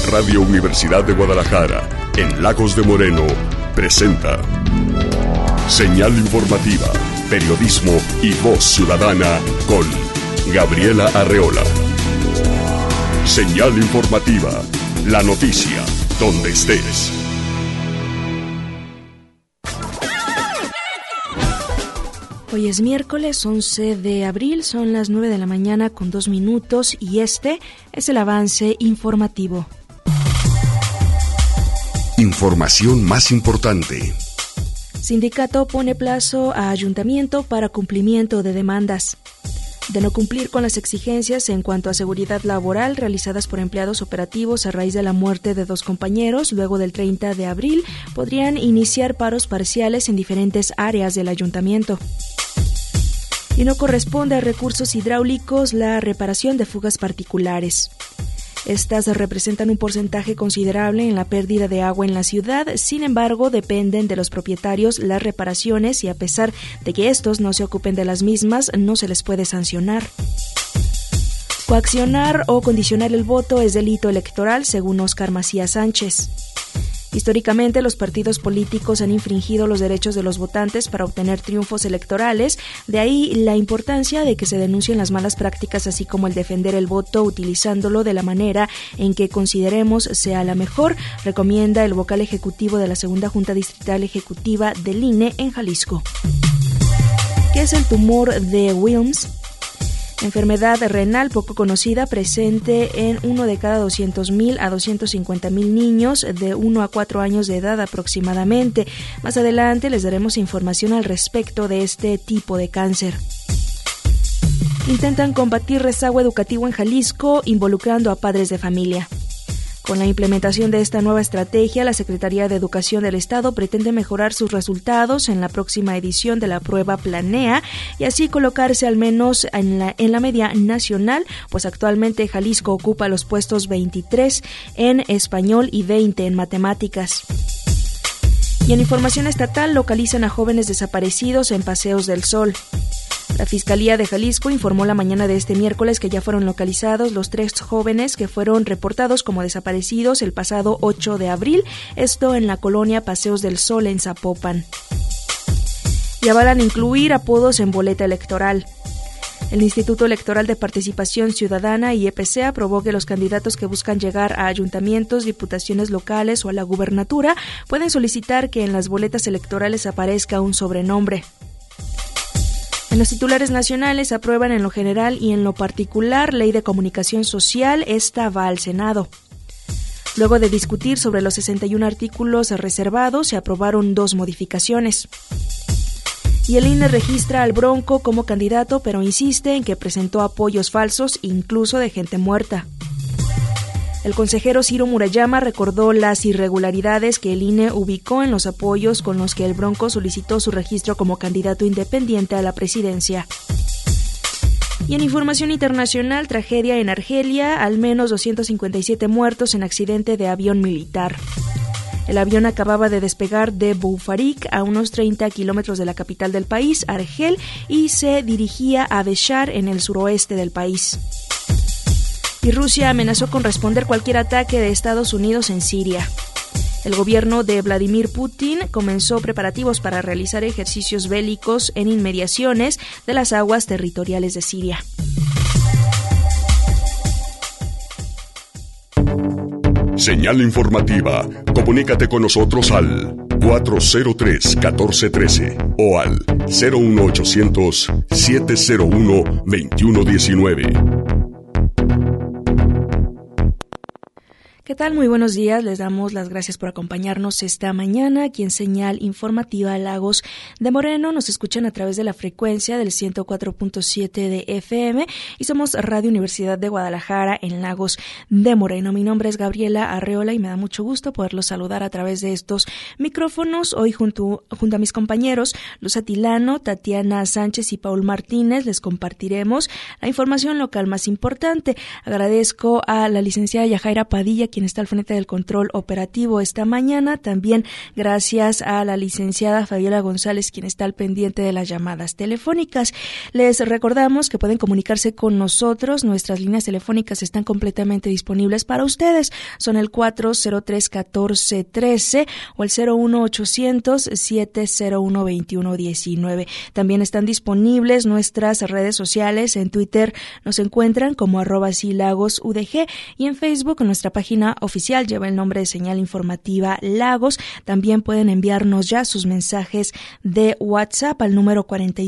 Radio Universidad de Guadalajara, en Lagos de Moreno, presenta Señal Informativa, periodismo y voz ciudadana con Gabriela Arreola. Señal Informativa, la noticia, donde estés. Hoy es miércoles 11 de abril, son las 9 de la mañana con 2 minutos y este es el avance informativo. Información más importante. Sindicato pone plazo a ayuntamiento para cumplimiento de demandas. De no cumplir con las exigencias en cuanto a seguridad laboral realizadas por empleados operativos a raíz de la muerte de 2 compañeros, luego del 30 de abril, podrían iniciar paros parciales en diferentes áreas del ayuntamiento. Y no corresponde a recursos hidráulicos la reparación de fugas particulares. Estas representan un porcentaje considerable en la pérdida de agua en la ciudad, sin embargo, dependen de los propietarios las reparaciones y a pesar de que estos no se ocupen de las mismas, no se les puede sancionar. Coaccionar o condicionar el voto es delito electoral, según Óscar Macías Sánchez. Históricamente, los partidos políticos han infringido los derechos de los votantes para obtener triunfos electorales, de ahí la importancia de que se denuncien las malas prácticas, así como el defender el voto utilizándolo de la manera en que consideremos sea la mejor, recomienda el vocal ejecutivo de la Segunda Junta Distrital Ejecutiva del INE en Jalisco. ¿Qué es el tumor de Wilms? Enfermedad renal poco conocida presente en 1 de cada 200,000 a 250,000 niños de 1 a 4 años de edad aproximadamente. Más adelante les daremos información al respecto de este tipo de cáncer. Intentan combatir rezago educativo en Jalisco involucrando a padres de familia. Con la implementación de esta nueva estrategia, la Secretaría de Educación del Estado pretende mejorar sus resultados en la próxima edición de la prueba Planea y así colocarse al menos en la media nacional, pues actualmente Jalisco ocupa los puestos 23 en español y 20 en matemáticas. Y en información estatal, localizan a jóvenes desaparecidos en Paseos del Sol. La Fiscalía de Jalisco informó la mañana de este miércoles que ya fueron localizados los 3 jóvenes que fueron reportados como desaparecidos el pasado 8 de abril, esto en la colonia Paseos del Sol en Zapopan. Y avalan incluir apodos en boleta electoral. El Instituto Electoral de Participación Ciudadana, IEPC, aprobó que los candidatos que buscan llegar a ayuntamientos, diputaciones locales o a la gubernatura pueden solicitar que en las boletas electorales aparezca un sobrenombre. En los titulares nacionales aprueban en lo general y en lo particular Ley de Comunicación Social, esta va al Senado. Luego de discutir sobre los 61 artículos reservados, se aprobaron 2 modificaciones. Y el INE registra al Bronco como candidato, pero insiste en que presentó apoyos falsos, incluso de gente muerta. El consejero Ciro Murayama recordó las irregularidades que el INE ubicó en los apoyos con los que el Bronco solicitó su registro como candidato independiente a la presidencia. Y en información internacional, tragedia en Argelia, al menos 257 muertos en accidente de avión militar. El avión acababa de despegar de Boufarik, a unos 30 kilómetros de la capital del país, Argel, y se dirigía a Béchar, en el suroeste del país. Y Rusia amenazó con responder cualquier ataque de Estados Unidos en Siria. El gobierno de Vladimir Putin comenzó preparativos para realizar ejercicios bélicos en inmediaciones de las aguas territoriales de Siria. Señal informativa. Comunícate con nosotros al 403-1413 o al 01800-701-2119. ¿Qué tal? Muy buenos días. Les damos las gracias por acompañarnos esta mañana aquí en Señal Informativa Lagos de Moreno. Nos escuchan a través de la frecuencia del 104.7 de FM y somos Radio Universidad de Guadalajara en Lagos de Moreno. Mi nombre es Gabriela Arreola y me da mucho gusto poderlos saludar a través de estos micrófonos. Hoy junto a mis compañeros Luz Atilano, Tatiana Sánchez y Paul Martínez les compartiremos la información local más importante. Agradezco a la licenciada Yajaira Padilla, quien está al frente del control operativo esta mañana. También gracias a la licenciada Fabiola González, quien está al pendiente de las llamadas telefónicas. Les recordamos que pueden comunicarse con nosotros. Nuestras líneas telefónicas están completamente disponibles para ustedes. Son el 403-1413 o el 01800-701-2119. También están disponibles nuestras redes sociales. En Twitter nos encuentran como @silagosudg y en Facebook nuestra página oficial lleva el nombre de Señal Informativa Lagos. También pueden enviarnos ya sus mensajes de WhatsApp al número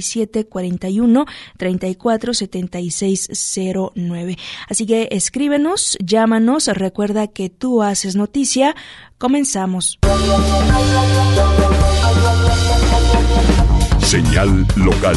4741-347609. Así que escríbenos, llámanos, recuerda que tú haces noticia. Comenzamos. Señal local.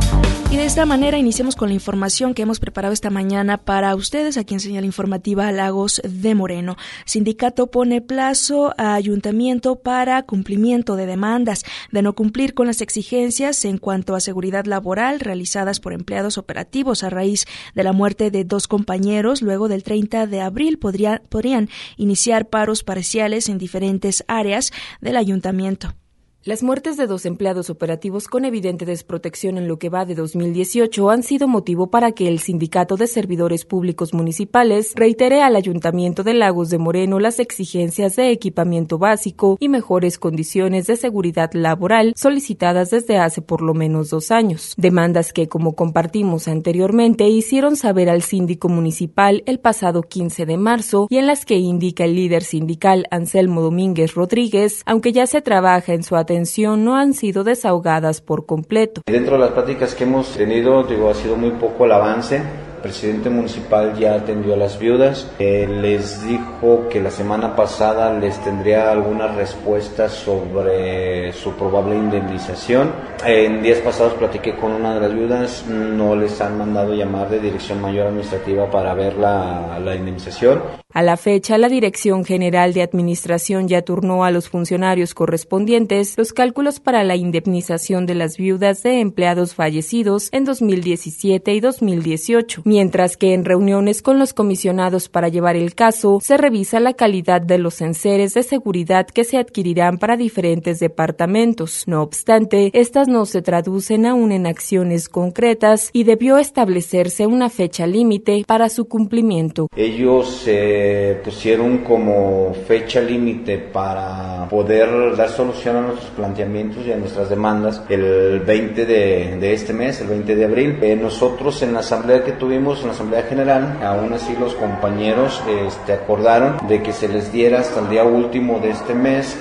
Y de esta manera iniciamos con la información que hemos preparado esta mañana para ustedes aquí en Señal Informativa Lagos de Moreno. Sindicato pone plazo a ayuntamiento para cumplimiento de demandas de no cumplir con las exigencias en cuanto a seguridad laboral realizadas por empleados operativos a raíz de la muerte de 2 compañeros. Luego del 30 de abril podrían iniciar paros parciales en diferentes áreas del ayuntamiento. Las muertes de 2 empleados operativos con evidente desprotección en lo que va de 2018 han sido motivo para que el Sindicato de Servidores Públicos Municipales reitere al Ayuntamiento de Lagos de Moreno las exigencias de equipamiento básico y mejores condiciones de seguridad laboral solicitadas desde hace por lo menos 2 años. Demandas que, como compartimos anteriormente, hicieron saber al síndico municipal el pasado 15 de marzo y en las que indica el líder sindical Anselmo Domínguez Rodríguez, aunque ya se trabaja en su atención, no han sido desahogadas por completo. Dentro de las pláticas que hemos tenido, ha sido muy poco el avance. El presidente municipal ya atendió a las viudas, les dijo que la semana pasada les tendría algunas respuestas sobre su probable indemnización. En días pasados platiqué con una de las viudas, no les han mandado llamar de Dirección Mayor Administrativa para ver la indemnización. A la fecha, la Dirección General de Administración ya turnó a los funcionarios correspondientes los cálculos para la indemnización de las viudas de empleados fallecidos en 2017 y 2018, mientras que en reuniones con los comisionados para llevar el caso, se revisa la calidad de los enseres de seguridad que se adquirirán para diferentes departamentos. No obstante, estas no se traducen aún en acciones concretas y debió establecerse una fecha límite para su cumplimiento. Ellos pusieron como fecha límite para poder dar solución a nuestros planteamientos y a nuestras demandas el 20 de este mes, el 20 de abril. Nosotros en la asamblea que tuvimos, en la asamblea general, aún así los compañeros acordaron de que se les diera hasta el día último de este mes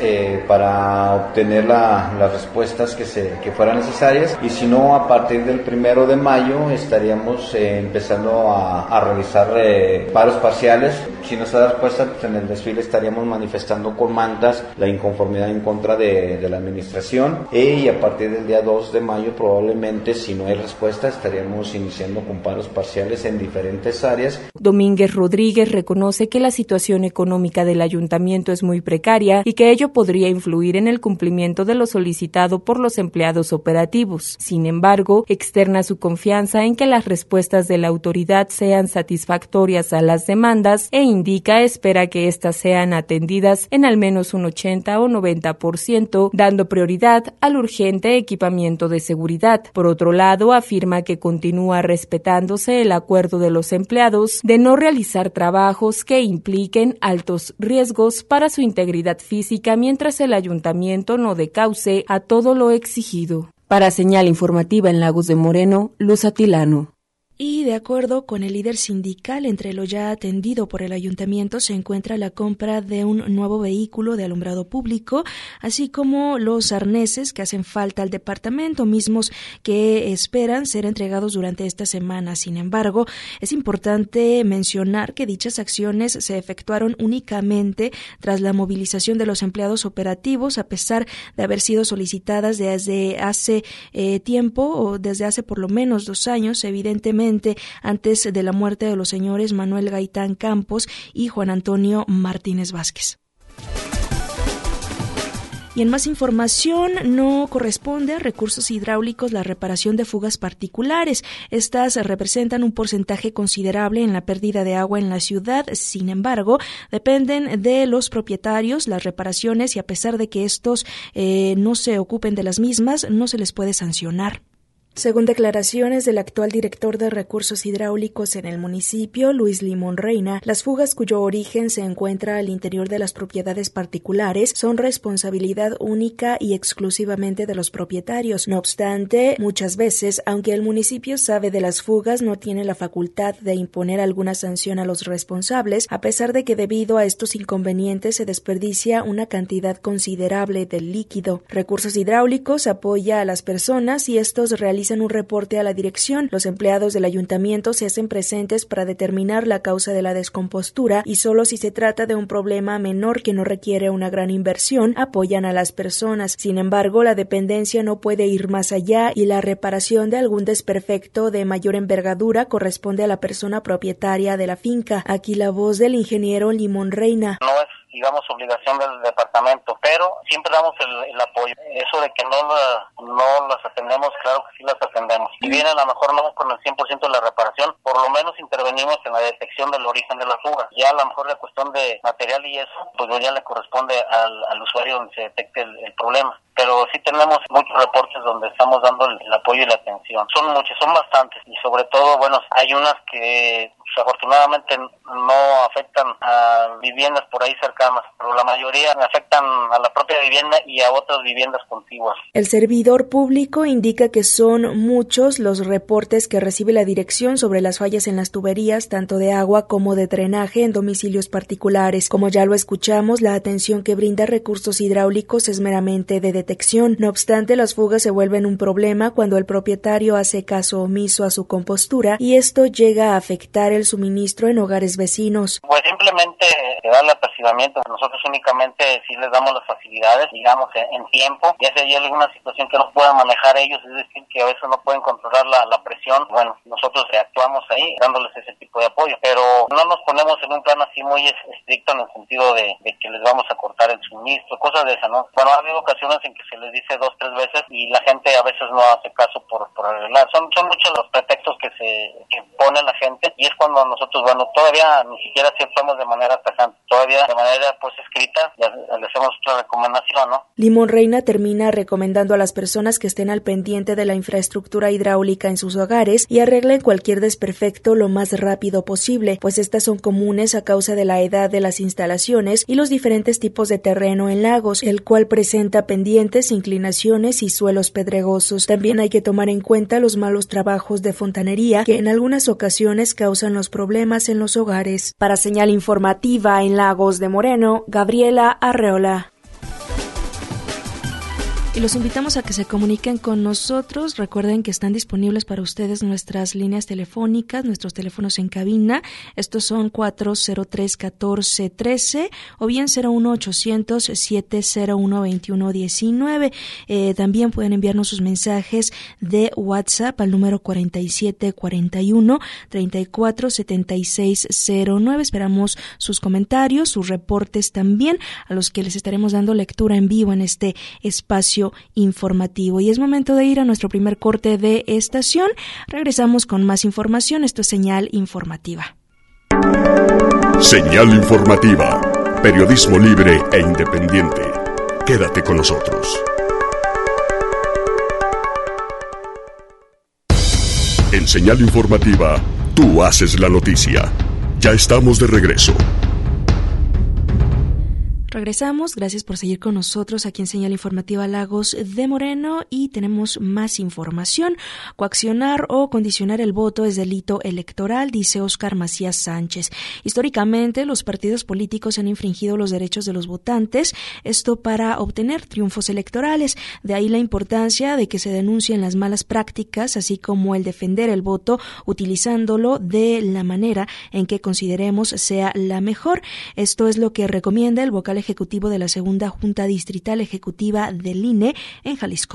para obtener las respuestas que fueran necesarias, y si no, a partir del 1 de mayo estaríamos empezando a realizar paros parciales. Si no se da respuesta, pues en el desfile estaríamos manifestando con mantas la inconformidad en contra de la administración, y a partir del día 2 de mayo probablemente, si no hay respuesta, estaríamos iniciando con paros parciales en diferentes áreas. Domínguez Rodríguez reconoce que la situación económica del ayuntamiento es muy precaria y que ello podría influir en el cumplimiento de lo solicitado por los empleados operativos. Sin embargo, externa su confianza en que las respuestas de la autoridad sean satisfactorias a las demandas e espera que éstas sean atendidas en al menos un 80 o 90%, dando prioridad al urgente equipamiento de seguridad. Por otro lado, afirma que continúa respetándose el acuerdo de los empleados de no realizar trabajos que impliquen altos riesgos para su integridad física mientras el ayuntamiento no dé cauce a todo lo exigido. Para Señal Informativa en Lagos de Moreno, Luz Atilano. Y de acuerdo con el líder sindical, entre lo ya atendido por el ayuntamiento se encuentra la compra de un nuevo vehículo de alumbrado público, así como los arneses que hacen falta al departamento, mismos que esperan ser entregados durante esta semana. Sin embargo, es importante mencionar que dichas acciones se efectuaron únicamente tras la movilización de los empleados operativos, a pesar de haber sido solicitadas desde hace tiempo, o desde hace por lo menos 2 años, evidentemente antes de la muerte de los señores Manuel Gaitán Campos y Juan Antonio Martínez Vázquez. Y en más información, no corresponde a Recursos Hidráulicos la reparación de fugas particulares. Estas representan un porcentaje considerable en la pérdida de agua en la ciudad. Sin embargo, dependen de los propietarios las reparaciones y a pesar de que estos no se ocupen de las mismas, no se les puede sancionar. Según declaraciones del actual director de Recursos Hidráulicos en el municipio, Luis Limón Reina, las fugas cuyo origen se encuentra al interior de las propiedades particulares son responsabilidad única y exclusivamente de los propietarios. No obstante, muchas veces, aunque el municipio sabe de las fugas, no tiene la facultad de imponer alguna sanción a los responsables, a pesar de que debido a estos inconvenientes se desperdicia una cantidad considerable del líquido. Recursos Hidráulicos apoya a las personas y estos realizan un reporte a la dirección. Los empleados del ayuntamiento se hacen presentes para determinar la causa de la descompostura y solo si se trata de un problema menor que no requiere una gran inversión, apoyan a las personas. Sin embargo, la dependencia no puede ir más allá y la reparación de algún desperfecto de mayor envergadura corresponde a la persona propietaria de la finca. Aquí la voz del ingeniero Limón Reina. No es, digamos, obligación del departamento, pero siempre damos el apoyo. Eso de que no las atendemos, claro que sí las atendemos. Si bien a lo mejor no con el 100% de la reparación, por lo menos intervenimos en la detección del origen de la fuga. Ya a lo mejor la cuestión de material y eso, pues ya le corresponde al usuario donde se detecte el problema. Pero sí tenemos muchos reportes donde estamos dando el apoyo y la atención. Son muchos, son bastantes. Y sobre todo, bueno, hay unas que afortunadamente no afectan a viviendas por ahí cercanas, pero la mayoría afectan a la propia vivienda y a otras viviendas contiguas. El servidor público indica que son muchos los reportes que recibe la dirección sobre las fallas en las tuberías, tanto de agua como de drenaje en domicilios particulares. Como ya lo escuchamos, la atención que brinda Recursos Hidráulicos es meramente de detección. No obstante, las fugas se vuelven un problema cuando el propietario hace caso omiso a su compostura y esto llega a afectar el suministro en hogares vecinos. Pues simplemente darle apercibimiento. Nosotros únicamente sí les damos las facilidades, digamos, en tiempo. Ya si hay alguna situación que no puedan manejar ellos, es decir, que a veces no pueden controlar la presión, bueno, nosotros actuamos ahí dándoles ese tipo de apoyo. Pero no nos ponemos en un plan así muy estricto en el sentido de que les vamos a cortar el suministro, cosas de esas, ¿no? Bueno, ha habido ocasiones en que se les dice 2, 3 veces y la gente a veces no hace caso por arreglar. Son muchos los pretextos que pone la gente y es cuando nosotros, bueno, todavía ni siquiera si actuamos de manera tajante, todavía de manera pues escrita, le hacemos otra recomendación, ¿no? Limón Reina termina recomendando a las personas que estén al pendiente de la infraestructura hidráulica en sus hogares y arreglen cualquier desperfecto lo más rápido posible, pues estas son comunes a causa de la edad de las instalaciones y los diferentes tipos de terreno en Lagos, el cual presenta pendientes, inclinaciones y suelos pedregosos. También hay que tomar en cuenta los malos trabajos de fontanería que en algunas ocasiones causan los problemas en los hogares. Para Señal Informativa en Lagos de Moreno, Gabriela Arreola. Y los invitamos a que se comuniquen con nosotros. Recuerden que están disponibles para ustedes nuestras líneas telefónicas, nuestros teléfonos en cabina. Estos son 403-1413 o bien 01800-701-2119. También pueden enviarnos sus mensajes de WhatsApp al número 4741-347609. Esperamos sus comentarios, sus reportes también, a los que les estaremos dando lectura en vivo en este espacio informativo. Y es momento de ir a nuestro primer corte de estación. Regresamos con más información. Esto es Señal Informativa. Señal Informativa. Periodismo libre e independiente. Quédate con nosotros. En Señal Informativa, tú haces la noticia. Ya estamos de regreso. Regresamos, gracias por seguir con nosotros aquí en Señal Informativa Lagos de Moreno y tenemos más información. Coaccionar o condicionar el voto es delito electoral, dice Óscar Macías Sánchez. Históricamente, los partidos políticos han infringido los derechos de los votantes, esto para obtener triunfos electorales. De ahí la importancia de que se denuncien las malas prácticas, así como el defender el voto utilizándolo de la manera en que consideremos sea la mejor. Esto es lo que recomienda el vocal ejecutivo de la Segunda Junta Distrital Ejecutiva del INE en Jalisco.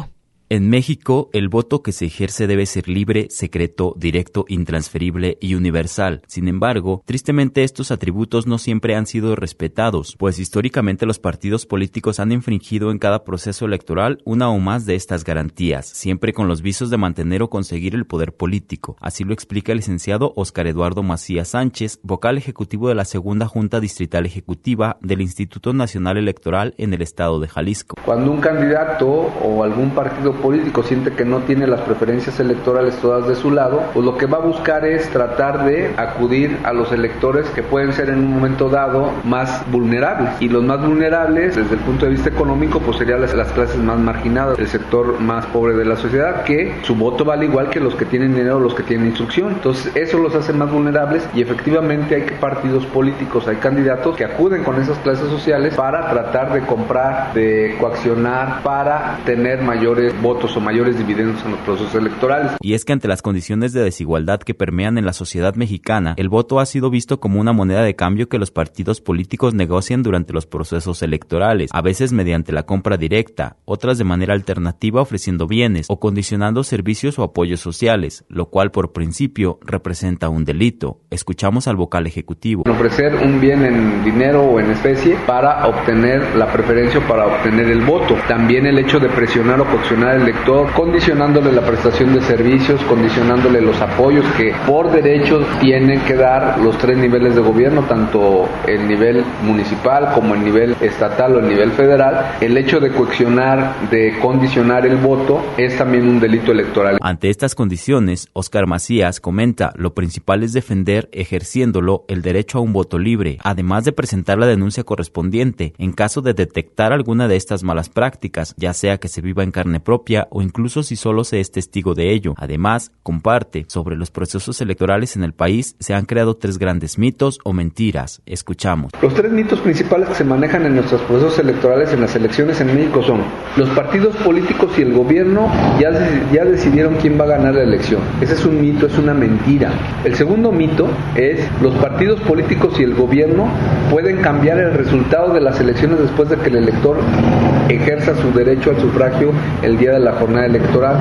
En México, el voto que se ejerce debe ser libre, secreto, directo, intransferible y universal. Sin embargo, tristemente estos atributos no siempre han sido respetados, pues históricamente los partidos políticos han infringido en cada proceso electoral una o más de estas garantías, siempre con los visos de mantener o conseguir el poder político. Así lo explica el licenciado Óscar Eduardo Macías Sánchez, vocal ejecutivo de la Segunda Junta Distrital Ejecutiva del Instituto Nacional Electoral en el estado de Jalisco. Cuando un candidato o algún partido político siente que no tiene las preferencias electorales todas de su lado, pues lo que va a buscar es tratar de acudir a los electores que pueden ser en un momento dado más vulnerables, y los más vulnerables desde el punto de vista económico pues serían las clases más marginadas, el sector más pobre de la sociedad, que su voto vale igual que los que tienen dinero o los que tienen instrucción. Entonces eso los hace más vulnerables, y efectivamente hay partidos políticos, hay candidatos que acuden con esas clases sociales para tratar de comprar, de coaccionar, para tener mayores votos o mayores dividendos en los procesos electorales. Y es que ante las condiciones de desigualdad que permean en la sociedad mexicana, el voto ha sido visto como una moneda de cambio que los partidos políticos negocian durante los procesos electorales, a veces mediante la compra directa, otras de manera alternativa ofreciendo bienes o condicionando servicios o apoyos sociales, lo cual por principio representa un delito. Escuchamos al vocal ejecutivo. Ofrecer un bien en dinero o en especie para obtener la preferencia o para obtener el voto. También el hecho de presionar o coaccionar al elector, condicionándole la prestación de servicios, condicionándole los apoyos que por derecho tienen que dar los tres niveles de gobierno, tanto el nivel municipal como el nivel estatal o el nivel federal. El hecho de coaccionar, de condicionar el voto es también un delito electoral. Ante estas condiciones, Óscar Macías comenta, lo principal es defender, ejerciéndolo, el derecho a un voto libre, además de presentar la denuncia correspondiente en caso de detectar alguna de estas malas prácticas, ya sea que se viva en carne propia o incluso si solo se es testigo de ello. Además, comparte, sobre los procesos electorales en el país se han creado 3 grandes mitos o mentiras. Escuchamos. Los 3 mitos principales que se manejan en nuestros procesos electorales en las elecciones en México son: los partidos políticos y el gobierno ya decidieron quién va a ganar la elección. Ese es un mito, es una mentira. El segundo mito es: los partidos políticos y el gobierno pueden cambiar el resultado de las elecciones después de que el elector ejerza su derecho al sufragio el día de la jornada electoral.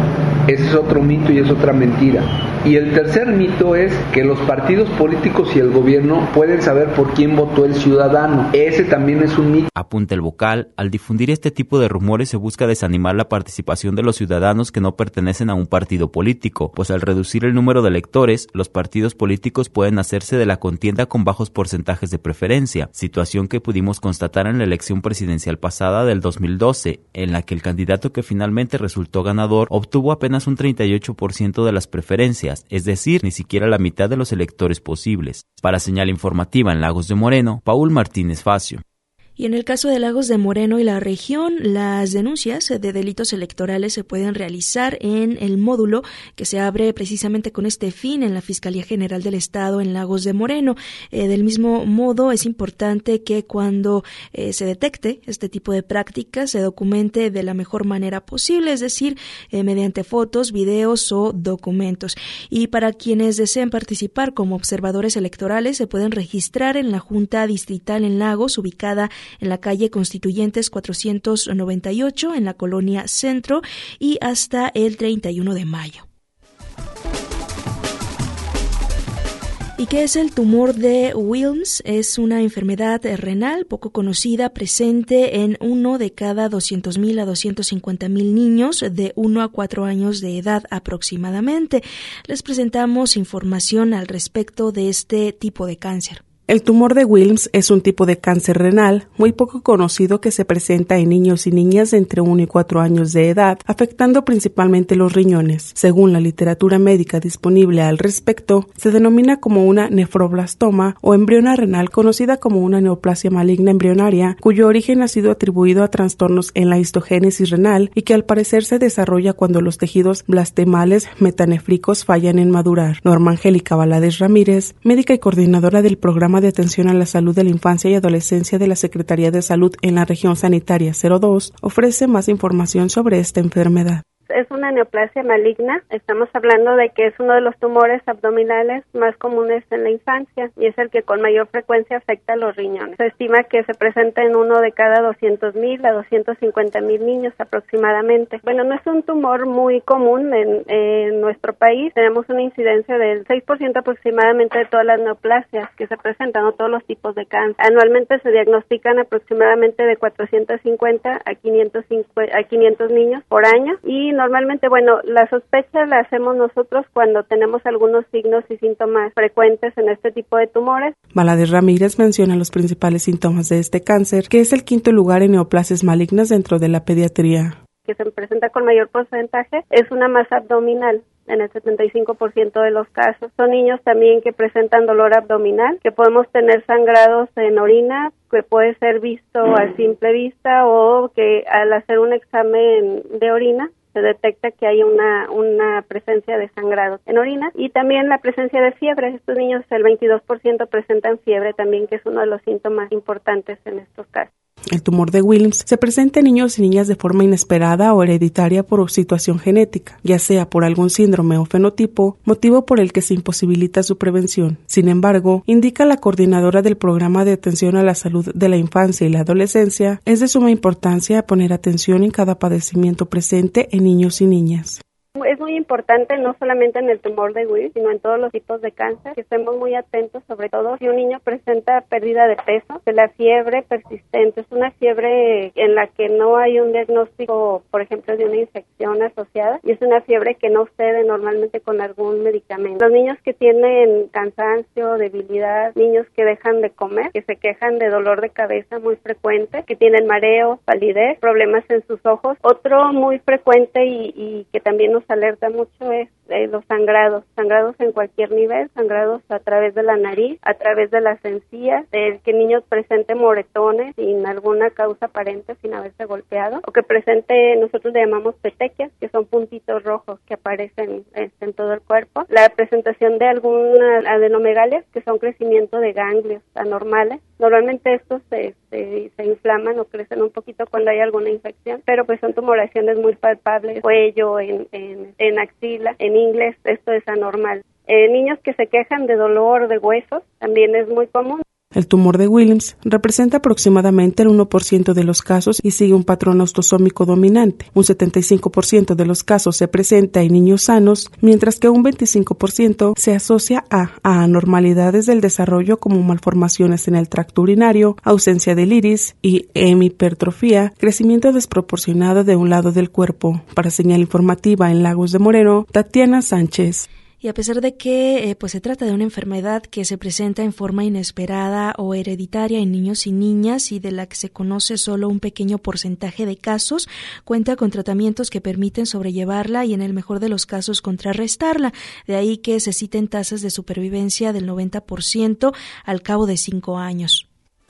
Ese es otro mito y es otra mentira. Y el tercer mito es que los partidos políticos y el gobierno pueden saber por quién votó el ciudadano. Ese también es un mito. Apunta el vocal, al difundir este tipo de rumores se busca desanimar la participación de los ciudadanos que no pertenecen a un partido político, pues al reducir el número de electores, los partidos políticos pueden hacerse de la contienda con bajos porcentajes de preferencia, situación que pudimos constatar en la elección presidencial pasada del 2012, en la que el candidato que finalmente resultó ganador obtuvo apenas un 38% de las preferencias, es decir, ni siquiera la mitad de los electores posibles. Para Señal Informativa en Lagos de Moreno, Paul Martínez Facio. Y en el caso de Lagos de Moreno y la región, las denuncias de delitos electorales se pueden realizar en el módulo que se abre precisamente con este fin en la Fiscalía General del Estado en Lagos de Moreno. Del mismo modo, es importante que cuando se detecte este tipo de prácticas se documente de la mejor manera posible, es decir, mediante fotos, videos o documentos. Y para quienes deseen participar como observadores electorales, se pueden registrar en la Junta Distrital en Lagos, ubicada en la calle Constituyentes 498 en la colonia Centro, y hasta el 31 de mayo. ¿Y qué es el tumor de Wilms? Es una enfermedad renal poco conocida, presente en 1 de cada 200,000 a 250,000 niños de 1 a 4 años de edad aproximadamente. Les presentamos información al respecto de este tipo de cáncer. El tumor de Wilms es un tipo de cáncer renal muy poco conocido que se presenta en niños y niñas de entre 1 y 4 años de edad, afectando principalmente los riñones. Según la literatura médica disponible al respecto, se denomina como una nefroblastoma o embriona renal, conocida como una neoplasia maligna embrionaria, cuyo origen ha sido atribuido a trastornos en la histogénesis renal y que al parecer se desarrolla cuando los tejidos blastemales metanéfricos fallan en madurar. Norma Angélica Valadez Ramírez, médica y coordinadora del programa de atención a la salud de la infancia y adolescencia de la Secretaría de Salud en la región sanitaria 02, ofrece más información sobre esta enfermedad. es una neoplasia maligna. Estamos hablando de que es uno de los tumores abdominales más comunes en la infancia y es el que con mayor frecuencia afecta a los riñones. Se estima que se presenta en uno de cada 200,000 a 250,000 niños aproximadamente. Bueno, no es un tumor muy común en nuestro país. Tenemos una incidencia del 6% aproximadamente de todas las neoplasias que se presentan, o todos los tipos de cáncer. Anualmente se diagnostican aproximadamente de 450 a 500 niños por año y normalmente, bueno, la sospecha la hacemos nosotros cuando tenemos algunos signos y síntomas frecuentes en este tipo de tumores. Valadez Ramírez menciona los principales síntomas de este cáncer, que es el quinto lugar en neoplasias malignas dentro de la pediatría. Que se presenta con mayor porcentaje es una masa abdominal. En el 75% de los casos. Son niños también que presentan dolor abdominal, que podemos tener sangrados en orina, que puede ser visto a simple vista o que al hacer un examen de orina se detecta que hay una presencia de sangrado en orina y también la presencia de fiebre. Estos niños, el 22% presentan fiebre también, que es uno de los síntomas importantes en estos casos. El tumor de Wilms se presenta en niños y niñas de forma inesperada o hereditaria por situación genética, ya sea por algún síndrome o fenotipo, motivo por el que se imposibilita su prevención. Sin embargo, indica la coordinadora del Programa de Atención a la Salud de la Infancia y la Adolescencia, es de suma importancia poner atención en cada padecimiento presente en niños y niñas. Es muy importante no solamente en el tumor de Wilms, sino en todos los tipos de cáncer, que estemos muy atentos, sobre todo si un niño presenta pérdida de peso, que la fiebre persistente es una fiebre en la que no hay un diagnóstico, por ejemplo, de una infección asociada, y es una fiebre que no cede normalmente con algún medicamento. Los niños que tienen cansancio, debilidad, niños que dejan de comer, que se quejan de dolor de cabeza muy frecuente, que tienen mareo, palidez, problemas en sus ojos. Otro muy frecuente y que también nos alerta mucho es los sangrados en cualquier nivel, sangrados a través de la nariz, a través de las encías, el que el niño presente moretones sin alguna causa aparente, sin haberse golpeado, o que presente, nosotros le llamamos petequias, que son puntitos rojos que aparecen en todo el cuerpo, la presentación de algunas adenomegalias, que son crecimiento de ganglios anormales. Normalmente estos se inflaman o crecen un poquito cuando hay alguna infección, pero pues son tumoraciones muy palpables, cuello, en axila, en inglés, esto es anormal. Niños que se quejan de dolor de huesos también es muy común. El tumor de Wilms representa aproximadamente el 1% de los casos y sigue un patrón autosómico dominante. Un 75% de los casos se presenta en niños sanos, mientras que un 25% se asocia a anormalidades del desarrollo como malformaciones en el tracto urinario, ausencia del iris y hemipertrofia, crecimiento desproporcionado de un lado del cuerpo. Para Señal Informativa en Lagos de Moreno, Tatiana Sánchez. Y a pesar de que pues se trata de una enfermedad que se presenta en forma inesperada o hereditaria en niños y niñas y de la que se conoce solo un pequeño porcentaje de casos, cuenta con tratamientos que permiten sobrellevarla y en el mejor de los casos contrarrestarla. De ahí que se citen tasas de supervivencia del 90% al cabo de 5 años.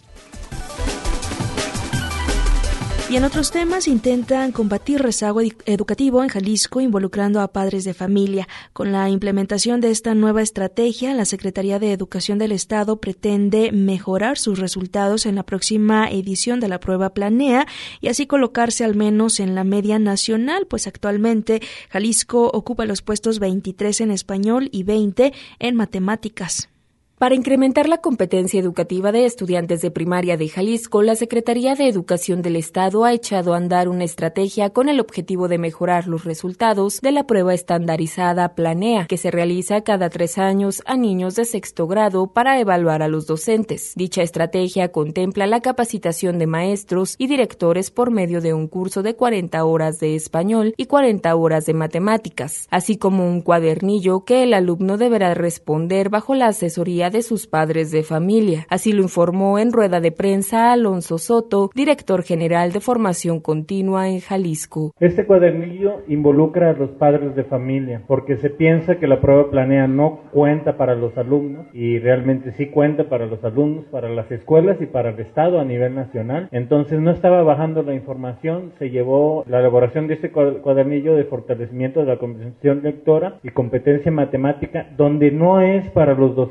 Y en otros temas intentan combatir rezago educativo en Jalisco involucrando a padres de familia. Con la implementación de esta nueva estrategia, la Secretaría de Educación del Estado pretende mejorar sus resultados en la próxima edición de la prueba Planea y así colocarse al menos en la media nacional, pues actualmente Jalisco ocupa los puestos 23 en español y 20 en matemáticas. Para incrementar la competencia educativa de estudiantes de primaria de Jalisco, la Secretaría de Educación del Estado ha echado a andar una estrategia con el objetivo de mejorar los resultados de la prueba estandarizada Planea, que se realiza cada 3 años a niños de sexto grado para evaluar a los docentes. Dicha estrategia contempla la capacitación de maestros y directores por medio de un curso de 40 horas de español y 40 horas de matemáticas, así como un cuadernillo que el alumno deberá responder bajo la asesoría de sus padres de familia. Así lo informó en rueda de prensa Alonso Soto, director general de formación continua en Jalisco. Este cuadernillo involucra a los padres de familia porque se piensa que la prueba Planea no cuenta para los alumnos y realmente sí cuenta para los alumnos, para las escuelas y para el Estado a nivel nacional. Entonces no estaba bajando la información, se llevó la elaboración de este cuadernillo de fortalecimiento de la comprensión lectora y competencia matemática, donde no es para los docentes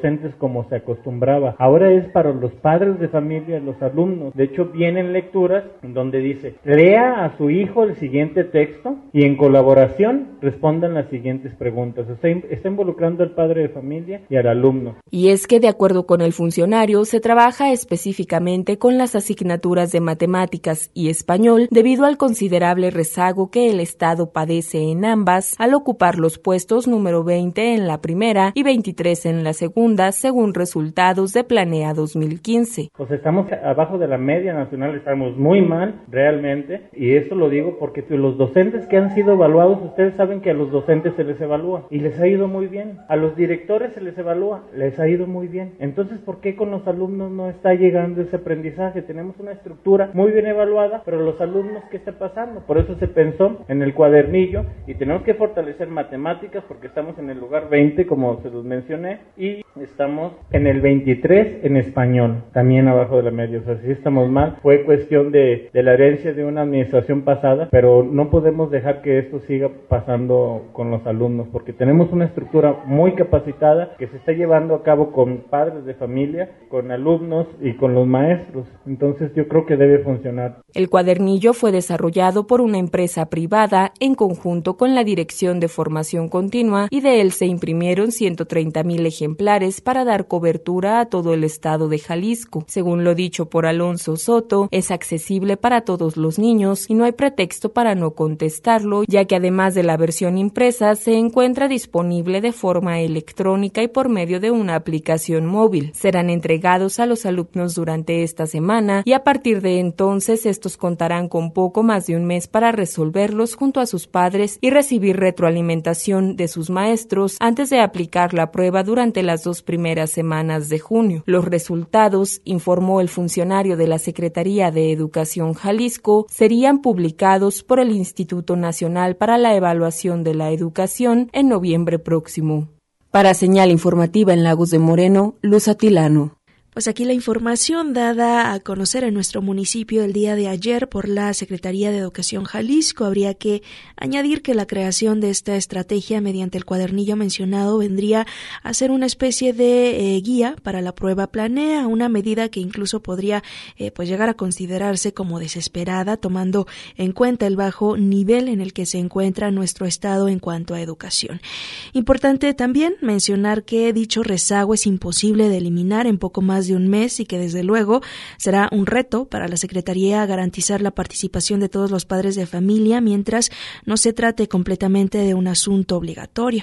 como se acostumbraba. Ahora es para los padres de familia, los alumnos. De hecho, vienen lecturas donde dice, lea a su hijo el siguiente texto y en colaboración respondan las siguientes preguntas. O sea, está involucrando al padre de familia y al alumno. Y es que, de acuerdo con el funcionario, se trabaja específicamente con las asignaturas de matemáticas y español debido al considerable rezago que el Estado padece en ambas al ocupar los puestos número 20 en la primera y 23 en la segunda, según resultados de Planea 2015. Pues estamos abajo de la media nacional, estamos muy mal realmente, y esto lo digo porque los docentes que han sido evaluados, ustedes saben que a los docentes se les evalúa y les ha ido muy bien, a los directores se les evalúa, les ha ido muy bien. Entonces, ¿por qué con los alumnos no está llegando ese aprendizaje? Tenemos una estructura muy bien evaluada, pero los alumnos, ¿qué está pasando? Por eso se pensó en el cuadernillo y tenemos que fortalecer matemáticas porque estamos en el lugar 20, como se los mencioné, y estamos en el 23 en español, también abajo de la media. O sea, sí estamos mal. Fue cuestión de la herencia de una administración pasada, pero no podemos dejar que esto siga pasando con los alumnos porque tenemos una estructura muy capacitada que se está llevando a cabo con padres de familia, con alumnos y con los maestros. Entonces yo creo que debe funcionar. El cuadernillo fue desarrollado por una empresa privada en conjunto con la Dirección de Formación Continua y de él se imprimieron 130,000 ejemplares para dar cobertura a todo el estado de Jalisco. Según lo dicho por Alonso Soto, es accesible para todos los niños y no hay pretexto para no contestarlo, ya que además de la versión impresa se encuentra disponible de forma electrónica y por medio de una aplicación móvil. Serán entregados a los alumnos durante esta semana y a partir de entonces estos contarán con poco más de un mes para resolverlos junto a sus padres y recibir retroalimentación de sus maestros antes de aplicar la prueba durante las 2 primeras semanas de junio. Los resultados, informó el funcionario de la Secretaría de Educación Jalisco, serían publicados por el Instituto Nacional para la Evaluación de la Educación en noviembre próximo. Para Señal Informativa en Lagos de Moreno, Luz Atilano. Pues aquí la información dada a conocer en nuestro municipio el día de ayer por la Secretaría de Educación Jalisco. Habría que añadir que la creación de esta estrategia mediante el cuadernillo mencionado vendría a ser una especie de guía para la prueba Planea, una medida que incluso podría pues llegar a considerarse como desesperada, tomando en cuenta el bajo nivel en el que se encuentra nuestro estado en cuanto a educación. Importante también mencionar que dicho rezago es imposible de eliminar en poco más de un mes y que desde luego será un reto para la Secretaría garantizar la participación de todos los padres de familia mientras no se trate completamente de un asunto obligatorio.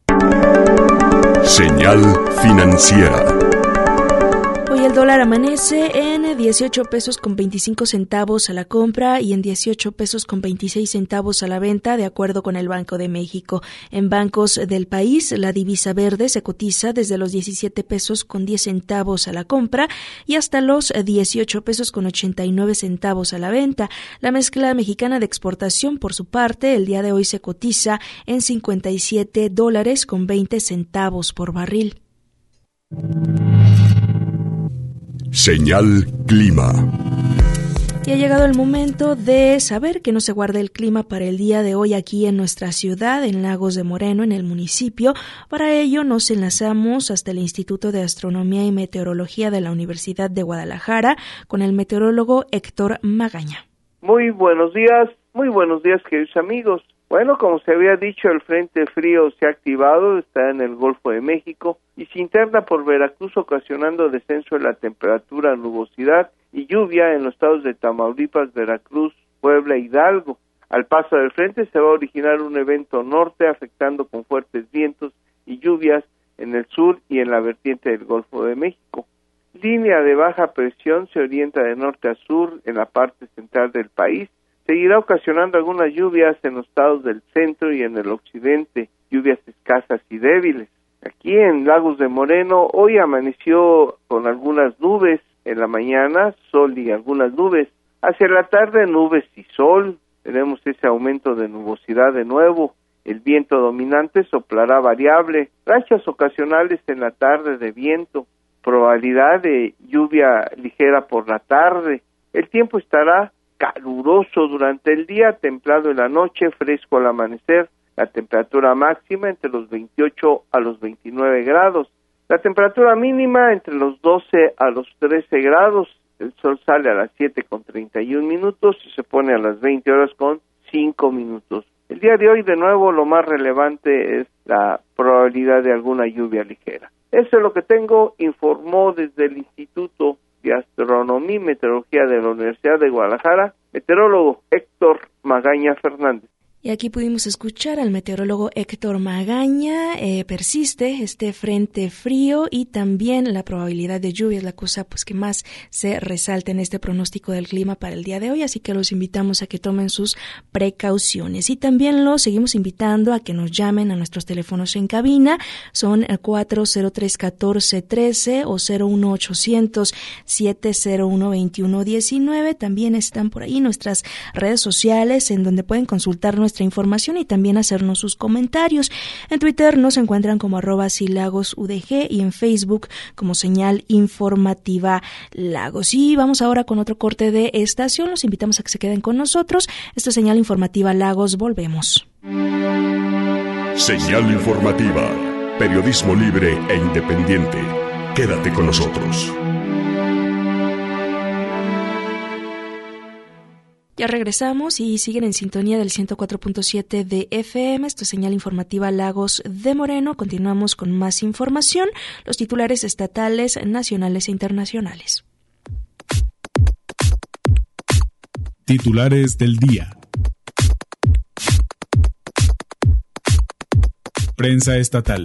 Señal financiera. Hoy el dólar amanece en 18 pesos con 25 centavos a la compra y en 18 pesos con 26 centavos a la venta, de acuerdo con el Banco de México. En bancos del país, la divisa verde se cotiza desde los 17 pesos con 10 centavos a la compra y hasta los 18 pesos con 89 centavos a la venta. La mezcla mexicana de exportación, por su parte, el día de hoy se cotiza en $57 con 20 centavos por barril. Señal Clima. Y ha llegado el momento de saber que nos se guarda el clima para el día de hoy aquí en nuestra ciudad, en Lagos de Moreno, en el municipio. Para ello nos enlazamos hasta el Instituto de Astronomía y Meteorología de la Universidad de Guadalajara con el meteorólogo Héctor Magaña. Muy buenos días, queridos amigos. Bueno, como se había dicho, el frente frío se ha activado, está en el Golfo de México y se interna por Veracruz, ocasionando descenso de la temperatura, nubosidad y lluvia en los estados de Tamaulipas, Veracruz, Puebla e Hidalgo. Al paso del frente se va a originar un evento norte afectando con fuertes vientos y lluvias en el sur y en la vertiente del Golfo de México. Línea de baja presión se orienta de norte a sur en la parte central del país. Seguirá ocasionando algunas lluvias en los estados del centro y en el occidente, lluvias escasas y débiles. Aquí en Lagos de Moreno, hoy amaneció con algunas nubes, en la mañana sol y algunas nubes. Hacia la tarde nubes y sol, tenemos ese aumento de nubosidad de nuevo. El viento dominante soplará variable, rachas ocasionales en la tarde de viento, probabilidad de lluvia ligera por la tarde. El tiempo estará caluroso durante el día, templado en la noche, fresco al amanecer, la temperatura máxima entre los 28 a los 29 grados. La temperatura mínima entre los 12 a los 13 grados. El sol sale a las 7:31 y se pone a las 20:05. El día de hoy, de nuevo, lo más relevante es la probabilidad de alguna lluvia ligera. Eso es lo que tengo, informó desde el Instituto de Astronomía y Meteorología de la Universidad de Guadalajara, meteorólogo Héctor Magaña Fernández. Y aquí pudimos escuchar al meteorólogo Héctor Magaña. Persiste este frente frío y también la probabilidad de lluvia es la cosa pues que más se resalta en este pronóstico del clima para el día de hoy, así que los invitamos a que tomen sus precauciones. Y también los seguimos invitando a que nos llamen a nuestros teléfonos en cabina, son el 403-1413 o 01800-701-2119. También están por ahí nuestras redes sociales en donde pueden consultar nuestra información y también hacernos sus comentarios. En Twitter nos encuentran como @silagosudg y en Facebook como Señal Informativa Lagos. Y vamos ahora con otro corte de estación. Los invitamos a que se queden con nosotros. Esta es Señal Informativa Lagos. Volvemos. Señal Informativa. Periodismo libre e independiente. Quédate con nosotros. Ya regresamos y siguen en sintonía del 104.7 de FM. Esto es Señal Informativa Lagos de Moreno. Continuamos con más información, los titulares estatales, nacionales e internacionales. Titulares del día. Prensa estatal.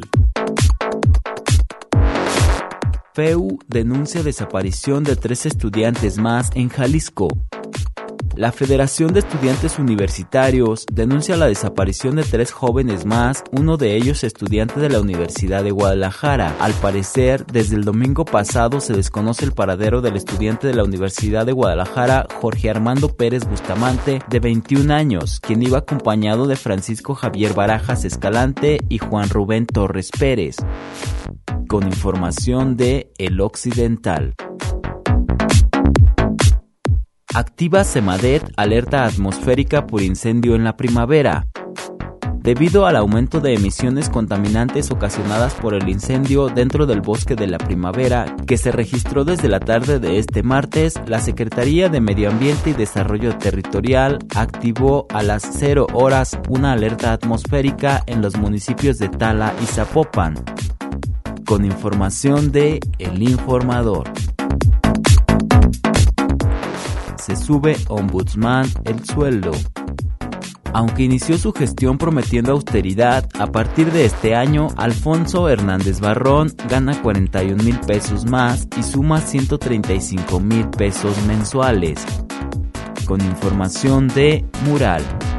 FEU denuncia desaparición de 3 estudiantes más en Jalisco. La Federación de Estudiantes Universitarios denuncia la desaparición de 3 jóvenes más, uno de ellos estudiante de la Universidad de Guadalajara. Al parecer, desde el domingo pasado se desconoce el paradero del estudiante de la Universidad de Guadalajara, Jorge Armando Pérez Bustamante, de 21 años, quien iba acompañado de Francisco Javier Barajas Escalante y Juan Rubén Torres Pérez. Con información de El Occidental. Activa Semadet alerta atmosférica por incendio en la primavera. Debido al aumento de emisiones contaminantes ocasionadas por el incendio dentro del bosque de la primavera, que se registró desde la tarde de este martes, la Secretaría de Medio Ambiente y Desarrollo Territorial activó a las 0 horas una alerta atmosférica en los municipios de Tala y Zapopan. Con información de El Informador. Se sube Ombudsman el sueldo. Aunque inició su gestión prometiendo austeridad, a partir de este año, Alfonso Hernández Barrón gana 41,000 pesos más y suma 135,000 pesos mensuales. Con información de Mural.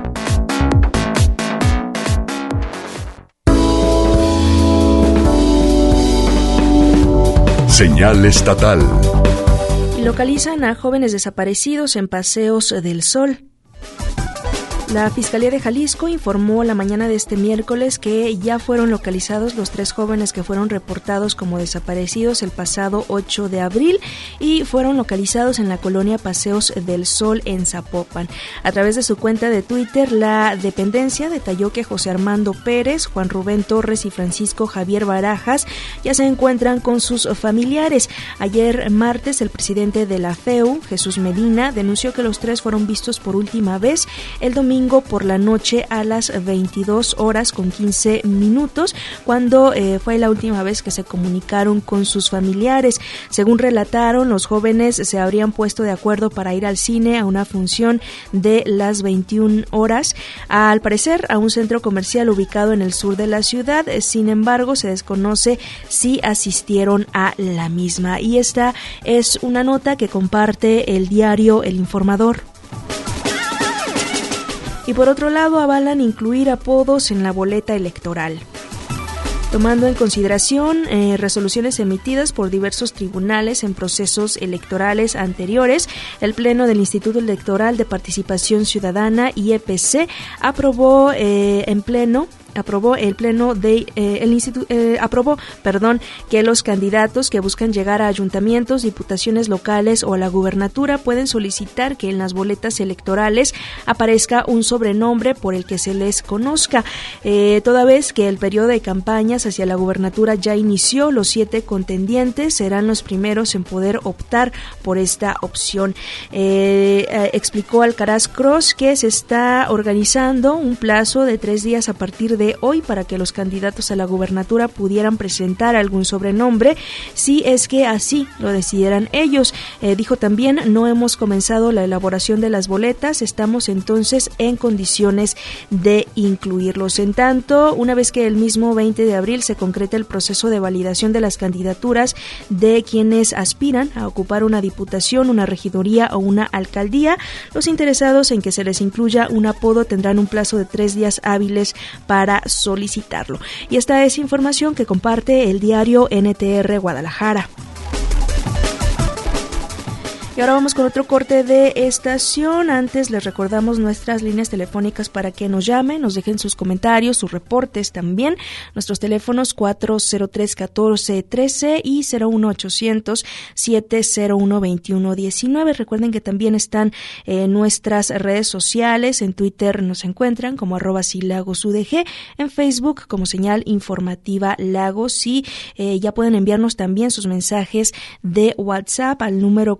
Señal estatal. Localizan a jóvenes desaparecidos en Paseos del Sol. La Fiscalía de Jalisco informó la mañana de este miércoles que ya fueron localizados los 3 jóvenes que fueron reportados como desaparecidos el pasado 8 de abril y fueron localizados en la colonia Paseos del Sol en Zapopan. A través de su cuenta de Twitter, la dependencia detalló que José Armando Pérez, Juan Rubén Torres y Francisco Javier Barajas ya se encuentran con sus familiares. Ayer martes, el presidente de la FEU, Jesús Medina, denunció que los 3 fueron vistos por última vez el domingo por la noche a las 22:15, cuando fue la última vez que se comunicaron con sus familiares. Según relataron, los jóvenes se habrían puesto de acuerdo para ir al cine a una función de las 21 horas, al parecer a un centro comercial ubicado en el sur de la ciudad. Sin embargo, se desconoce si asistieron a la misma. Y esta es una nota que comparte el diario El Informador. Y por otro lado, avalan incluir apodos en la boleta electoral. Tomando en consideración resoluciones emitidas por diversos tribunales en procesos electorales anteriores, el Pleno del Instituto Electoral de Participación Ciudadana, IEPC, aprobó en pleno aprobó que los candidatos que buscan llegar a ayuntamientos, diputaciones locales o a la gubernatura pueden solicitar que en las boletas electorales aparezca un sobrenombre por el que se les conozca. Toda vez que el periodo de campañas hacia la gubernatura ya inició, los 7 contendientes serán los primeros en poder optar por esta opción. Explicó Alcaraz Cross que se está organizando un plazo de 3 días a partir de hoy para que los candidatos a la gubernatura pudieran presentar algún sobrenombre, si es que así lo decidieran ellos. Dijo también: no hemos comenzado la elaboración de las boletas, estamos entonces en condiciones de incluirlos. En tanto, una vez que el mismo 20 de abril se concreta el proceso de validación de las candidaturas de quienes aspiran a ocupar una diputación, una regiduría o una alcaldía, los interesados en que se les incluya un apodo tendrán un plazo de 3 días hábiles para solicitarlo. Y esta es información que comparte el diario NTR Guadalajara. Y ahora vamos con otro corte de estación. Antes les recordamos nuestras líneas telefónicas para que nos llamen, nos dejen sus comentarios, sus reportes también. Nuestros teléfonos 403-1413 y 01800-701-2119. Recuerden que también están en nuestras redes sociales. En Twitter nos encuentran como @silagosudg, en Facebook como Señal Informativa Lagos, y ya pueden enviarnos también sus mensajes de WhatsApp al número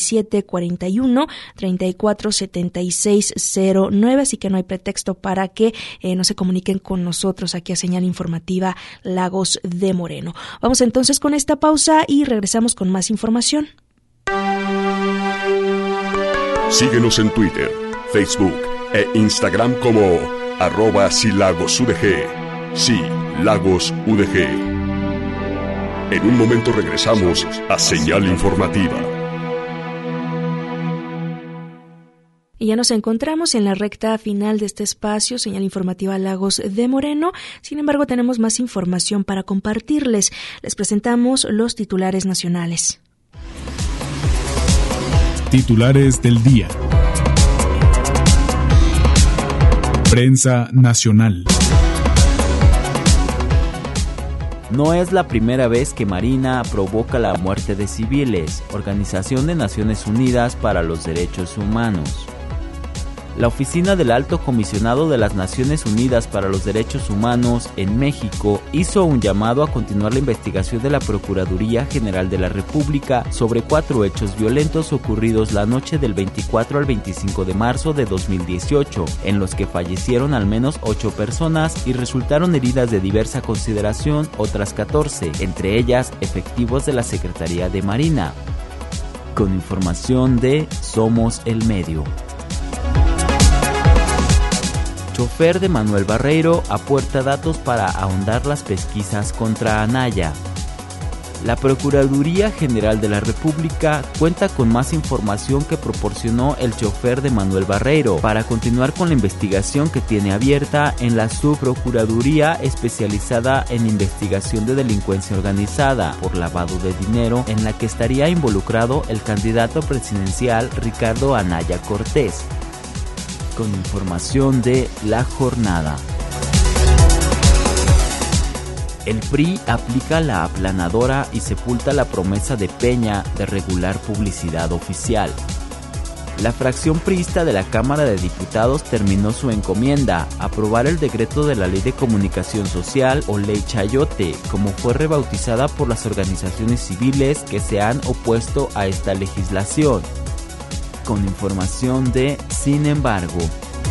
4741-347609, así que no hay pretexto para que no se comuniquen con nosotros aquí a Señal Informativa Lagos de Moreno. Vamos entonces con esta pausa y regresamos con más información. Síguenos en Twitter, Facebook e Instagram como @silagosudg. Sí, Lagos UDG. En un momento regresamos a Señal Informativa. Y ya nos encontramos en la recta final de este espacio, Señal Informativa Lagos de Moreno. Sin embargo, tenemos más información para compartirles. Les presentamos los titulares nacionales. Titulares del día. Prensa nacional. No es la primera vez que Marina provoca la muerte de civiles. Organización de Naciones Unidas para los Derechos Humanos. La Oficina del Alto Comisionado de las Naciones Unidas para los Derechos Humanos en México hizo un llamado a continuar la investigación de la Procuraduría General de la República sobre 4 hechos violentos ocurridos la noche del 24 al 25 de marzo de 2018, en los que fallecieron al menos 8 personas y resultaron heridas de diversa consideración otras 14, entre ellas efectivos de la Secretaría de Marina. Con información de Somos el Medio. Chofer de Manuel Barreiro aporta datos para ahondar las pesquisas contra Anaya. La Procuraduría General de la República cuenta con más información que proporcionó el chofer de Manuel Barreiro para continuar con la investigación que tiene abierta en la Subprocuraduría especializada en investigación de delincuencia organizada por lavado de dinero, en la que estaría involucrado el candidato presidencial Ricardo Anaya Cortés. Con información de La Jornada. El PRI aplica la aplanadora y sepulta la promesa de Peña de regular publicidad oficial. La fracción priista de la Cámara de Diputados terminó su encomienda: aprobar el decreto de la Ley de Comunicación Social o Ley Chayote, como fue rebautizada por las organizaciones civiles que se han opuesto a esta legislación. Con información de Sin embargo.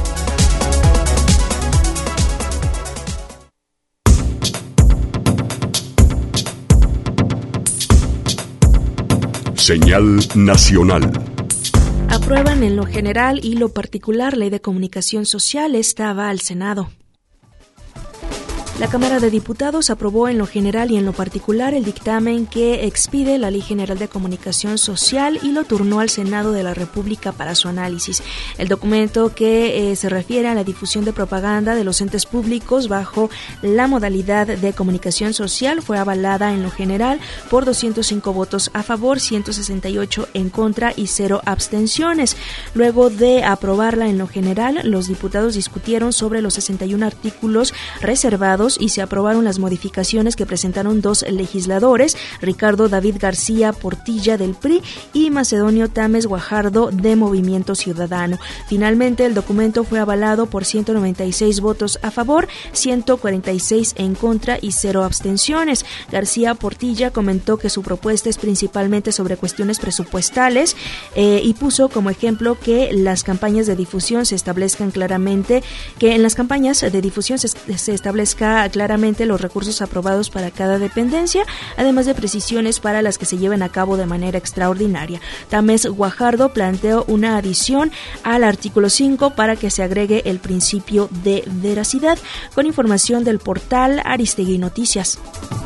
Señal Nacional. Aprueban en lo general y lo particular Ley de Comunicación Social. Esta va al Senado. La Cámara de Diputados aprobó en lo general y en lo particular el dictamen que expide la Ley General de Comunicación Social y lo turnó al Senado de la República para su análisis. El documento que se refiere a la difusión de propaganda de los entes públicos bajo la modalidad de comunicación social fue avalada en lo general por 205 votos a favor, 168 en contra y 0 abstenciones. Luego de aprobarla en lo general, los diputados discutieron sobre los 61 artículos reservados y se aprobaron las modificaciones que presentaron 2 legisladores, Ricardo David García Portilla del PRI y Macedonio Tames Guajardo de Movimiento Ciudadano. Finalmente, el documento fue avalado por 196 votos a favor, 146 en contra y 0 abstenciones. García Portilla comentó que su propuesta es principalmente sobre cuestiones presupuestales y puso como ejemplo que las campañas de difusión se establezcan claramente, que en las campañas de difusión se establezca claramente los recursos aprobados para cada dependencia, además de precisiones para las que se lleven a cabo de manera extraordinaria. Tames Guajardo planteó una adición al artículo 5 para que se agregue el principio de veracidad. Con información del portal Aristegui Noticias.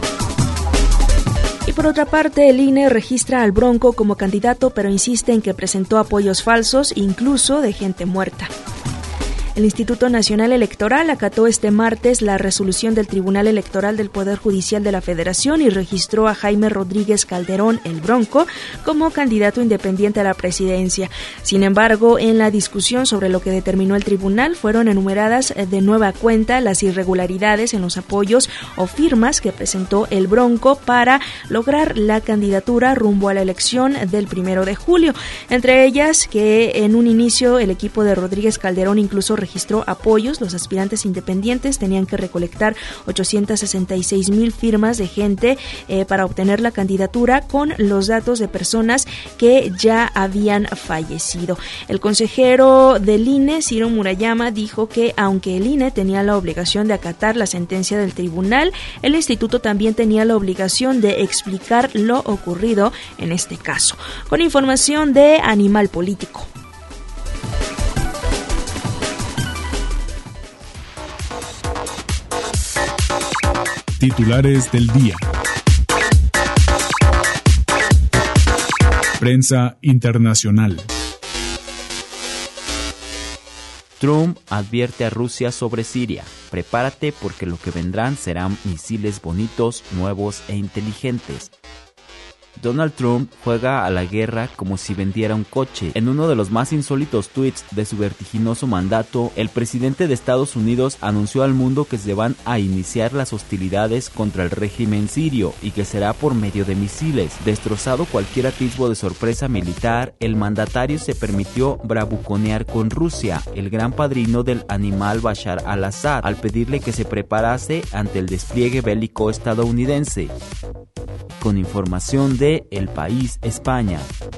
Y por otra parte, el INE registra al Bronco como candidato, pero insiste en que presentó apoyos falsos, incluso de gente muerta. El Instituto Nacional Electoral acató este martes la resolución del Tribunal Electoral del Poder Judicial de la Federación y registró a Jaime Rodríguez Calderón, el Bronco, como candidato independiente a la presidencia. Sin embargo, en la discusión sobre lo que determinó el tribunal, fueron enumeradas de nueva cuenta las irregularidades en los apoyos o firmas que presentó el Bronco para lograr la candidatura rumbo a la elección del 1 de julio. Entre ellas, que en un inicio el equipo de Rodríguez Calderón incluso registró apoyos. Los aspirantes independientes tenían que recolectar 866,000 firmas de gente para obtener la candidatura con los datos de personas que ya habían fallecido. El consejero del INE, Ciro Murayama, dijo que aunque el INE tenía la obligación de acatar la sentencia del tribunal, el instituto también tenía la obligación de explicar lo ocurrido en este caso. Con información de Animal Político. Titulares del día. Prensa internacional. Trump advierte a Rusia sobre Siria. Prepárate porque lo que vendrán serán misiles bonitos, nuevos e inteligentes. Donald Trump juega a la guerra como si vendiera un coche. En uno de los más insólitos tweets de su vertiginoso mandato, el presidente de Estados Unidos anunció al mundo que se van a iniciar las hostilidades contra el régimen sirio y que será por medio de misiles. Destrozado cualquier atisbo de sorpresa militar, el mandatario se permitió bravuconear con Rusia, el gran padrino del animal Bashar al-Assad, al pedirle que se preparase ante el despliegue bélico estadounidense. Con información de El País, España.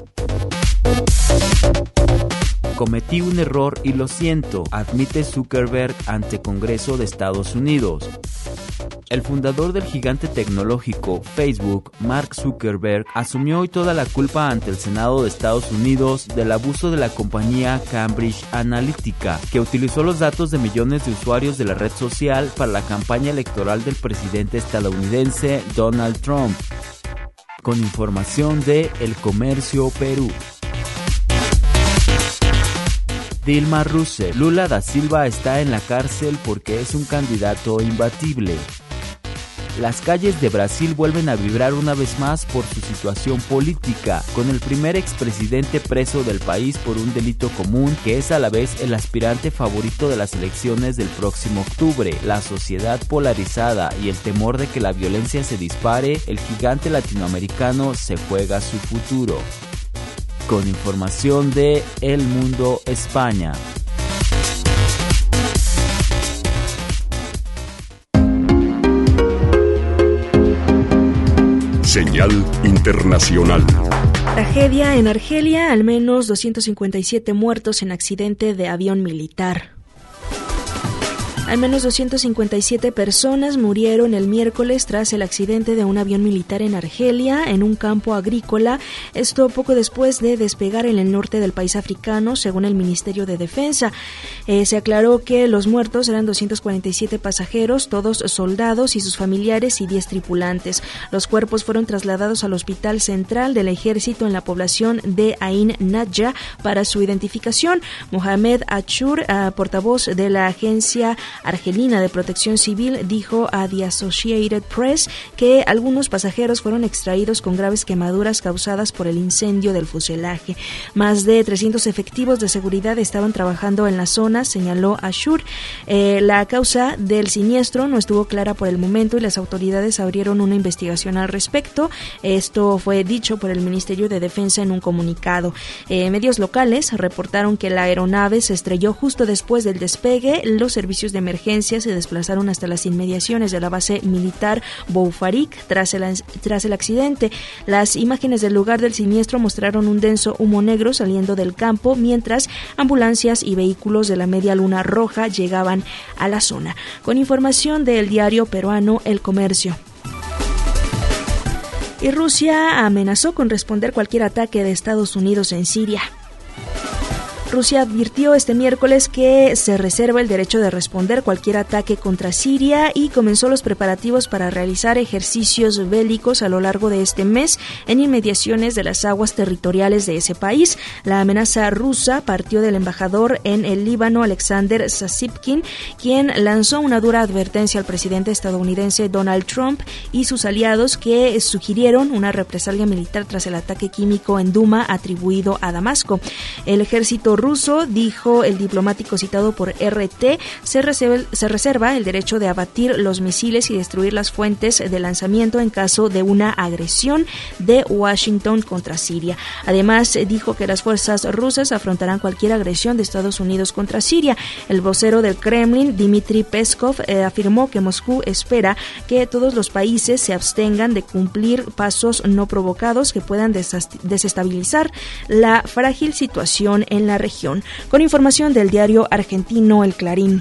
Cometí un error y lo siento, admite Zuckerberg ante Congreso de Estados Unidos. El fundador del gigante tecnológico Facebook, Mark Zuckerberg, asumió hoy toda la culpa ante el Senado de Estados Unidos del abuso de la compañía Cambridge Analytica, que utilizó los datos de millones de usuarios de la red social para la campaña electoral del presidente estadounidense Donald Trump. Con información de El Comercio, Perú. Dilma Rousseff. Lula da Silva está en la cárcel porque es un candidato imbatible. Las calles de Brasil vuelven a vibrar una vez más por su situación política, con el primer expresidente preso del país por un delito común que es a la vez el aspirante favorito de las elecciones del próximo octubre. La sociedad polarizada y el temor de que la violencia se dispare, el gigante latinoamericano se juega su futuro. Con información de El Mundo, España. Señal internacional. Tragedia en Argelia, al menos 257 muertos en accidente de avión militar. Al menos 257 personas murieron el miércoles tras el accidente de un avión militar en Argelia, en un campo agrícola. Esto poco después de despegar en el norte del país africano, según el Ministerio de Defensa. Se aclaró que los muertos eran 247 pasajeros, todos soldados y sus familiares, y 10 tripulantes. Los cuerpos fueron trasladados al Hospital Central del Ejército en la población de Ain Nadja para su identificación. Mohamed Achur, portavoz de la agencia argelina de protección civil, dijo a The Associated Press que algunos pasajeros fueron extraídos con graves quemaduras causadas por el incendio del fuselaje. Más de 300 efectivos de seguridad estaban trabajando en la zona, señaló Ashur. La causa del siniestro no estuvo clara por el momento y las autoridades abrieron una investigación al respecto. Esto fue dicho por el Ministerio de Defensa en un comunicado. Medios locales reportaron que la aeronave se estrelló justo después del despegue. Los servicios de emergencia se desplazaron hasta las inmediaciones de la base militar Boufarik tras el accidente. Las imágenes del lugar del siniestro mostraron un denso humo negro saliendo del campo, mientras ambulancias y vehículos de la Media Luna Roja llegaban a la zona. Con información del diario peruano El Comercio. Y Rusia amenazó con responder cualquier ataque de Estados Unidos en Siria. Rusia advirtió este miércoles que se reserva el derecho de responder cualquier ataque contra Siria y comenzó los preparativos para realizar ejercicios bélicos a lo largo de este mes en inmediaciones de las aguas territoriales de ese país. La amenaza rusa partió del embajador en el Líbano, Alexander Zasypkin, quien lanzó una dura advertencia al presidente estadounidense Donald Trump y sus aliados, que sugirieron una represalia militar tras el ataque químico en Duma atribuido a Damasco. El ejército ruso, dijo el diplomático citado por RT, se reserva el derecho de abatir los misiles y destruir las fuentes de lanzamiento en caso de una agresión de Washington contra Siria. Además, dijo que las fuerzas rusas afrontarán cualquier agresión de Estados Unidos contra Siria. El vocero del Kremlin, Dmitry Peskov, afirmó que Moscú espera que todos los países se abstengan de cumplir pasos no provocados que puedan desestabilizar la frágil situación en la región. Con información del diario argentino El Clarín.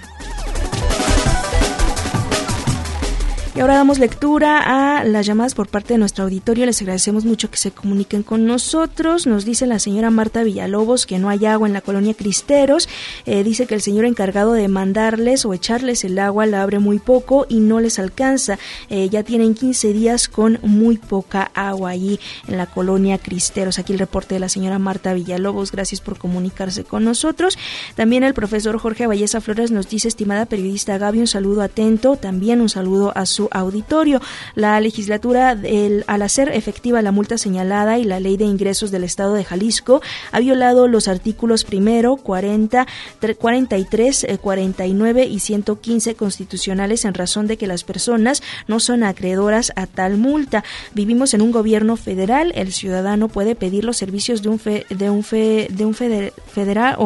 Y ahora damos lectura a las llamadas por parte de nuestro auditorio. Les agradecemos mucho que se comuniquen con nosotros. Nos dice la señora Marta Villalobos que no hay agua en la colonia Cristeros. Dice que el señor encargado de mandarles o echarles el agua la abre muy poco y no les alcanza. Ya tienen 15 días con muy poca agua allí en la colonia Cristeros. Aquí el reporte de la señora Marta Villalobos. Gracias por comunicarse con nosotros. También el profesor Jorge Valleza Flores nos dice: estimada periodista Gaby, un saludo atento. También un saludo a su auditorio. La legislatura, al hacer efectiva la multa señalada y la ley de ingresos del estado de Jalisco, ha violado los artículos 1, 40, 43, 49 y 115 constitucionales en razón de que las personas no son acreedoras a tal multa. Vivimos en un gobierno federal. El ciudadano puede pedir los servicios de un federal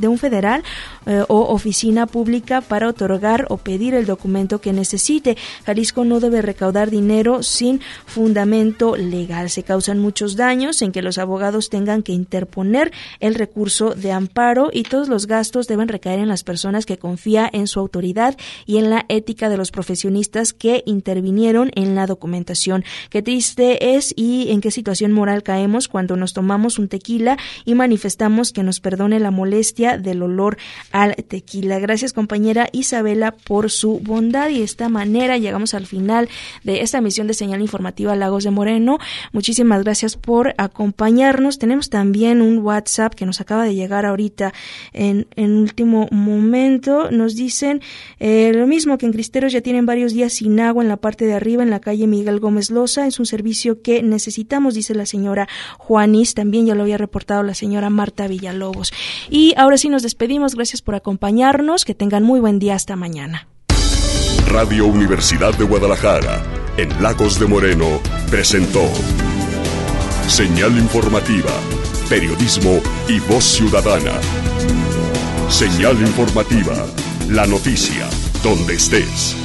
o oficina pública para otorgar o pedir el documento que necesite. Jalisco no debe recaudar dinero sin fundamento legal. Se causan muchos daños en que los abogados tengan que interponer el recurso de amparo y todos los gastos deben recaer en las personas que confían en su autoridad y en la ética de los profesionistas que intervinieron en la documentación. Qué triste es y en qué situación moral caemos cuando nos tomamos un tequila y manifestamos que nos perdone la molestia del olor al tequila. Gracias, compañera Isabela, por su bondad, y de esta manera llegamos al final de esta emisión de Señal Informativa Lagos de Moreno. Muchísimas gracias por acompañarnos. Tenemos también un WhatsApp que nos acaba de llegar ahorita en último momento. Nos dicen lo mismo, que en Cristeros ya tienen varios días sin agua en la parte de arriba, en la calle Miguel Gómez Loza. Es un servicio que necesitamos, dice la señora Juanis. También ya lo había reportado la señora Marta Villalobos. Y ahora sí nos despedimos. Gracias por acompañarnos. Que tengan muy buen día. Hasta mañana. Radio Universidad de Guadalajara, en Lagos de Moreno, presentó Señal Informativa, periodismo y voz ciudadana. Señal Informativa, la noticia, donde estés.